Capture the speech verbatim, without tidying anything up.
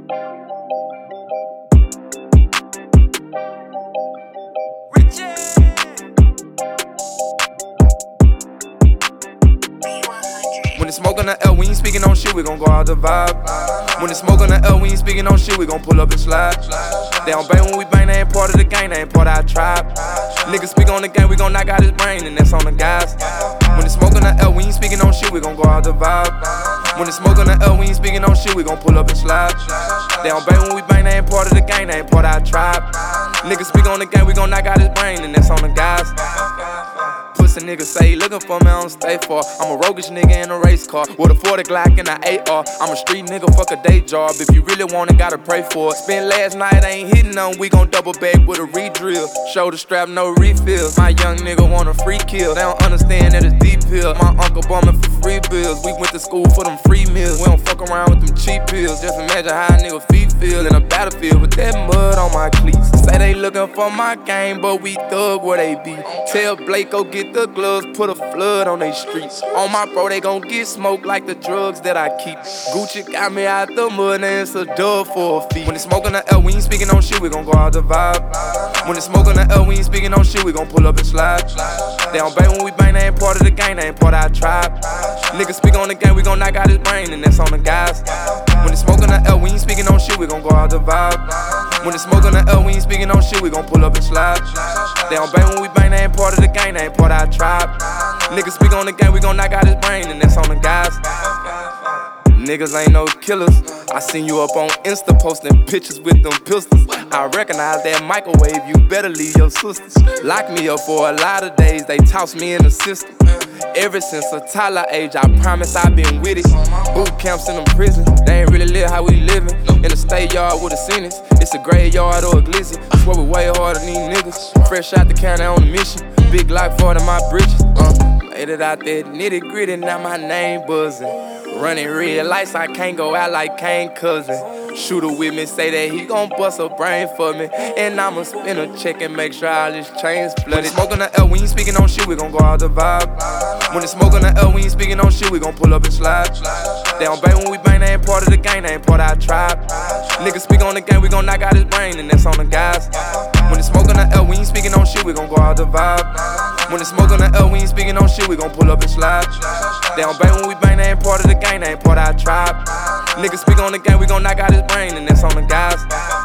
When it's smoke on the L, we ain't speaking on shit, we gon' go out the vibe. When it's smoke on the L, we ain't speaking on shit, we gon' pull up and slide. They don't bang when we bang, they ain't part of the gang, they ain't part of our tribe. Niggas speak on the gang, we gon' knock out his brain, and that's on the guys. When it's smoke on the L, we ain't speaking on shit, we gon' go out the vibe. When it's smoke on the L, we ain't speaking on shit, we gon' pull up and slide. They don't bang when we bang, they ain't part of the gang, they ain't part of our tribe. Niggas speak on the gang, we gon' knock out his brain, and that's on the guys. Pussy niggas say looking for me, I don't stay far. I'm a roguish nigga in a race car with a forty Glock and an A R. I'm a street nigga, fuck a day job. If you really want it, gotta pray for it. Spent last night, I ain't hitting on. We gon' double back with a re-drill. Shoulder strap, no refills. My young nigga want a free kill. They don't understand that it's deep hill. My uncle bumming for free bills. We went to school for them free meals. We don't fuck around with them cheap pills. Just imagine how a nigga feet feel in a battlefield with that mud on my cleats. Say they looking for my game, but we thug where they be. Tell Blake go get the gloves, put a flood on they streets. On my bro, they gon' get smoked like the drugs that I keep. Gucci got me out the mud, and it's a dub for a fee. When it's smoke on the L, we ain't speaking on shit, we gon' go out the vibe. When it's smoke on the L, we ain't speaking on shit, we gon' pull up and slide. They don't bang when we bang, they ain't part of the gang, they ain't part of our tribe. Niggas speak on the gang, we gon' knock out his brain, and that's on the guys. When it's smoke on the L, we ain't speaking on shit, we gon' go out the vibe. When it's smoke on the L, we ain't speaking on shit, we gon' pull up and slide. They don't bang when we bang, they ain't part of the gang, they ain't part of our tribe. Niggas speak on the gang, we gon' knock out his brain, and that's on the guys. Niggas ain't no killers. I seen you up on Insta posting pictures with them pistols. I recognize that microwave, you better leave your sisters. Lock me up for a lot of days, they toss me in the system. Ever since a toddler age, I promise I've been with it. Boot camps in them prisons, they ain't really live how we living. In a state yard with a sentence, it's a graveyard or a glizzy. I swear we way harder than these niggas. Fresh out the county on a mission, big like for my bridges. Uh, made it out there nitty gritty, now my name buzzing. Running red lights, I can't go out like Kane Cousin. Shooter with me, say that he gon' bust a brain for me. And I'ma spin a check and make sure all his chains flooded. When it's smoke on the L, we ain't speaking on shit, we gon' go out the vibe. When it's smoke on the L, we ain't speaking on shit, we gon' pull up and slide. They don't bang when we bang, they ain't part of the gang, they ain't part of our tribe. Niggas speak on the gang, we gon' knock out his brain, and that's on the guys. When it's smoke on the L, we ain't speaking on shit, we gon' go out the vibe. When it's smoke on the L, we ain't speaking on shit, we gon' pull up and slide. They don't bang when we bang, they ain't part of the gang, they ain't part of our tribe. Niggas speak on the gang, we gon' knock out his brain, and that's on the guys.